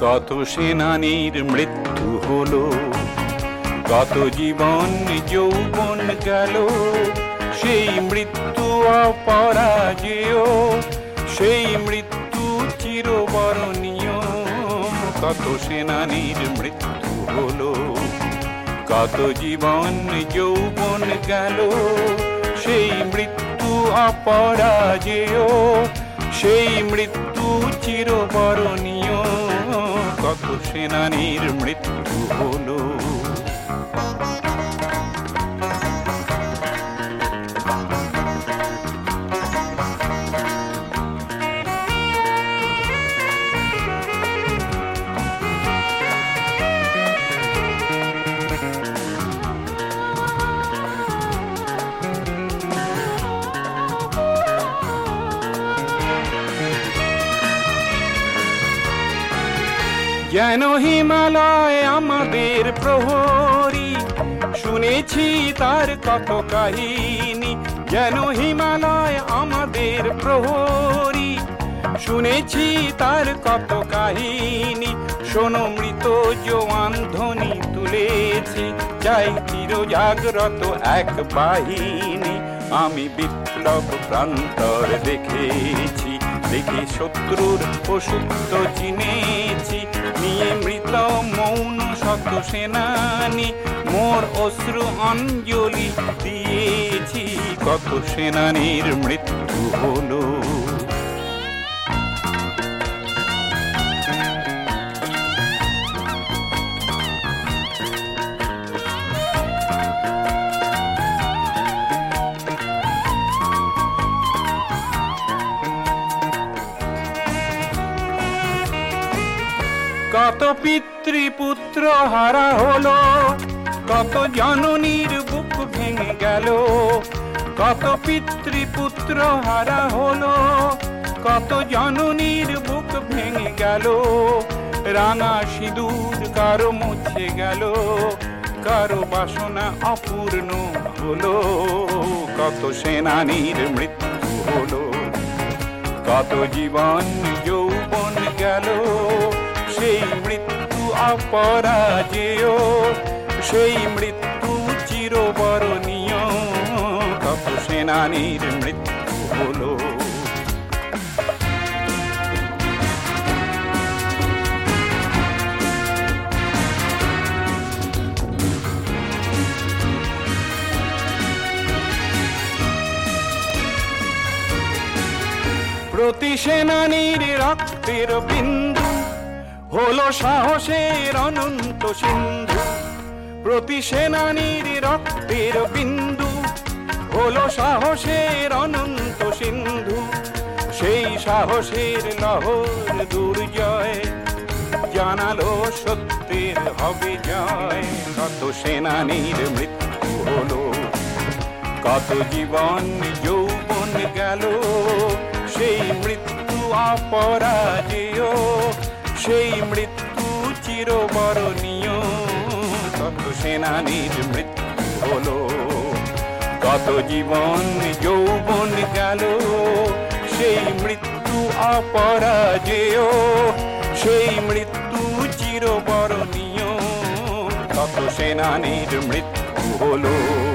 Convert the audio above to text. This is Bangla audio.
কত সেনানীর মৃত্যু হলো, কত জীবন যৌবন গেল, সেই মৃত্যু অপরাজেয়, সেই মৃত্যু চিরবরণীয়। কত সেনানীর মৃত্যু হলো, কত জীবন যৌবন গেল, সেই মৃত্যু অপরাজেয়, সেই মৃত্যু চিরবরণীয়। কত সেনানীর মৃত্যু হলো। যেন হিমালয় আমাদের প্রহরী, শুনেছি তার কত কাহিনী। যেন হিমালয় আমাদের প্রহরী, শুনেছি তার কত কাহিনী। শোনো মৃত জোয়ান ধ্বনি তুলেছে, চাই চির জাগ্রত এক বাহিনী। আমি বিপ্লব প্রান্তর দেখেছি, দেখে শত্রুর অসুস্থ চিনেছি। নিয়ে মৃত মৌন শত সেনানী, মোর অশ্রু অঞ্জলি দিয়েছি। কত সেনানীর মৃত্যু হলো। কত পিতৃপুত্র হারা হলো, কত জননীর বুক ভেঙে গেল। কত পিতৃপুত্র হারা হলো, কত জননীর বুক ভেঙে গেল। রাঙা সিঁদুর কারো মুছে গেল, কারো বাসনা অপূর্ণ হলো। কত সেনানীর মৃত্যু হলো, কত জীবন যৌবন গেল, সেই মৃত্যু অপরাজেয়, সেই মৃত্যু চিরবরণীয়। কত সেনানীর মৃত্যু হলো। প্রতি সেনানীর রক্তের বিন্দু হলো সাহসের অনন্ত সিন্ধু। প্রতি সেনানীর রক্তের বিন্দু হলো সাহসের অনন্ত সিন্ধু। সেই সাহসের লহর দুর্জয় জানালো সত্যের হবে জয়। কত সেনানীর মৃত্যু হলো, কত জীবন যৌবন গেল, সেই মৃত্যু অপরাজেয়, সেই মৃত্যু চিরবরণীয়। কত সেনানীর মৃত্যু হলো, কত জীবন যৌবন গেল, সেই মৃত্যু অপরাজেয়, সেই মৃত্যু চিরবরণীয়। কত সেনানীর মৃত্যু হলো।